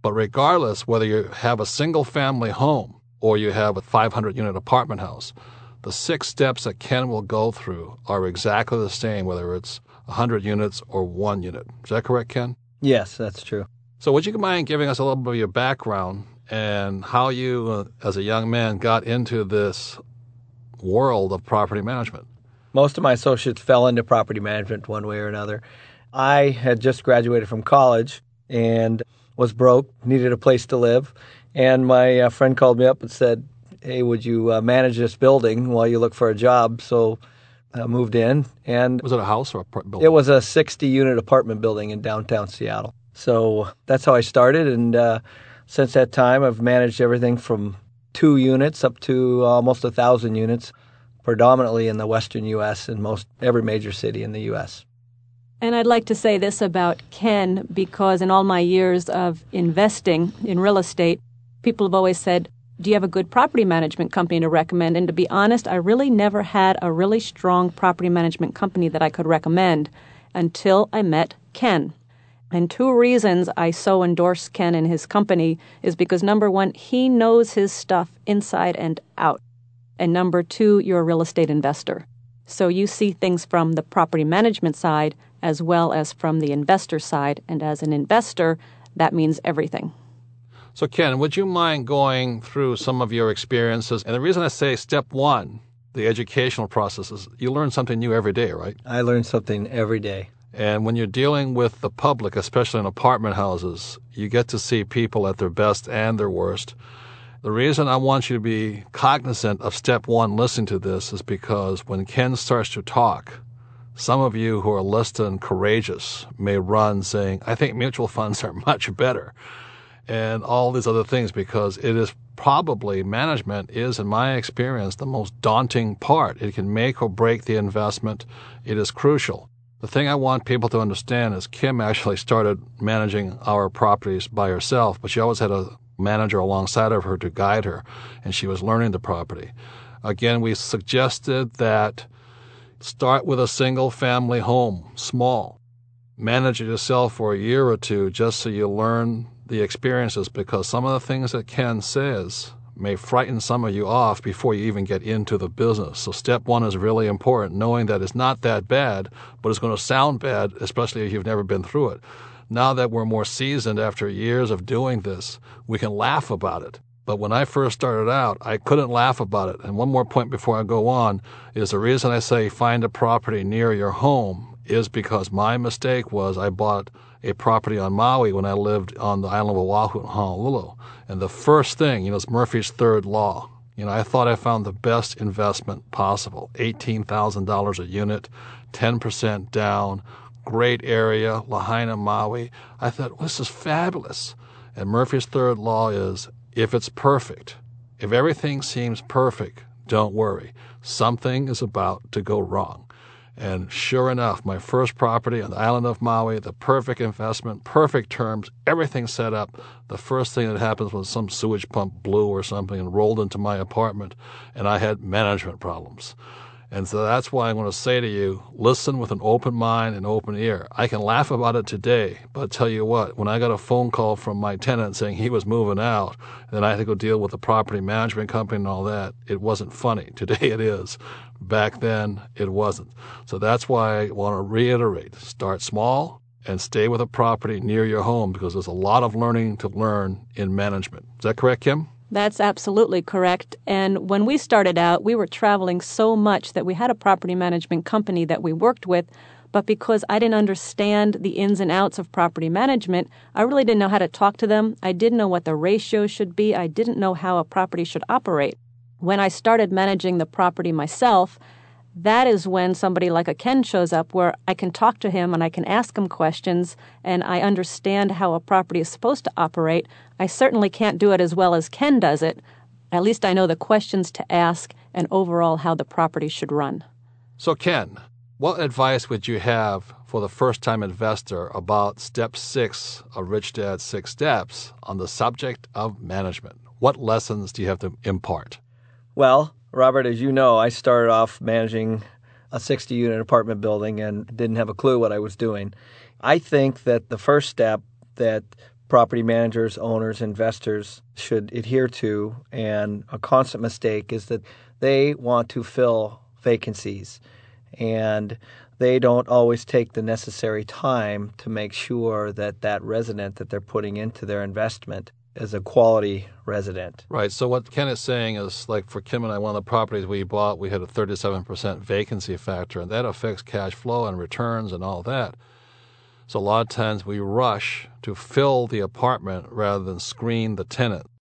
But regardless, whether you have a single-family home or you have a 500-unit apartment house, the 6 steps that Ken will go through are exactly the same, whether it's 100 units or 1 unit. Is that correct, Ken? Yes, that's true. So would you mind giving us a little bit of your background and how you, as a young man, got into this world of property management? Most of my associates fell into property management one way or another. I had just graduated from college and was broke, needed a place to live. And my friend called me up and said, hey, would you manage this building while you look for a job? So I moved in. And Was it a house or a building? It was a 60-unit apartment building in downtown Seattle. So that's how I started. And since that time, I've managed everything from 2 units up to almost 1,000 units, predominantly in the western U.S. and every major city in the U.S. And I'd like to say this about Ken, because in all my years of investing in real estate, people have always said, do you have a good property management company to recommend? And to be honest, I really never had a really strong property management company that I could recommend until I met Ken. And 2 reasons I so endorse Ken and his company is because, number 1, he knows his stuff inside and out. And number 2, you're a real estate investor. So you see things from the property management side as well as from the investor side. And as an investor, that means everything. So, Ken, would you mind going through some of your experiences? And the reason I say step 1, the educational process, is you learn something new every day, right? I learn something every day. And when you're dealing with the public, especially in apartment houses, you get to see people at their best and their worst. The reason I want you to be cognizant of step 1 listening to this is because when Ken starts to talk, some of you who are less than courageous may run saying, I think mutual funds are much better, and all these other things, because it is probably, management is, in my experience, the most daunting part. It can make or break the investment. It is crucial. The thing I want people to understand is Kim actually started managing our properties by herself, but she always had a manager alongside of her to guide her, and she was learning the property. Again, we suggested that start with a single-family home, small. Manage it yourself for a year or 2 just so you learn the experiences, because some of the things that Ken says may frighten some of you off before you even get into the business. So step 1 is really important, knowing that it's not that bad, but it's going to sound bad, especially if you've never been through it. Now that we're more seasoned after years of doing this, we can laugh about it. But when I first started out, I couldn't laugh about it. And one more point before I go on is the reason I say find a property near your home is because my mistake was I bought a property on Maui when I lived on the island of Oahu in Honolulu. And the first thing, it's Murphy's third law. I thought I found the best investment possible. $18,000 a unit, 10% down, great area, Lahaina, Maui. I thought, this is fabulous. And Murphy's third law is, if it's perfect, if everything seems perfect, don't worry. Something is about to go wrong. And sure enough, my first property on the island of Maui, the perfect investment, perfect terms, everything set up. The first thing that happens was some sewage pump blew or something and rolled into my apartment, and I had management problems. And so that's why I'm going to say to you, listen with an open mind and open ear. I can laugh about it today, but I'll tell you what, when I got a phone call from my tenant saying he was moving out, then I had to go deal with the property management company and all that, it wasn't funny. Today it is. Back then, it wasn't. So that's why I want to reiterate, start small and stay with a property near your home, because there's a lot of learning to learn in management. Is that correct, Kim? That's absolutely correct. And when we started out, we were traveling so much that we had a property management company that we worked with, but because I didn't understand the ins and outs of property management, I really didn't know how to talk to them. I didn't know what the ratio should be. I didn't know how a property should operate. When I started managing the property myself, that is when somebody like a Ken shows up where I can talk to him and I can ask him questions and I understand how a property is supposed to operate. I certainly can't do it as well as Ken does it. At least I know the questions to ask and overall how the property should run. So Ken, what advice would you have for the first-time investor about step 6 of Rich Dad's 6 Steps on the subject of management? What lessons do you have to impart? Well, Robert, as you know, I started off managing a 60-unit apartment building and didn't have a clue what I was doing. I think that the first step that property managers, owners, investors should adhere to, and a constant mistake, is that they want to fill vacancies, and they don't always take the necessary time to make sure that that resident that they're putting into their investment is a quality resident. Right. So what Ken is saying is, like for Kim and I, one of the properties we bought, we had a 37% vacancy factor, and that affects cash flow and returns and all that. So a lot of times we rush to fill the apartment rather than screen the tenant.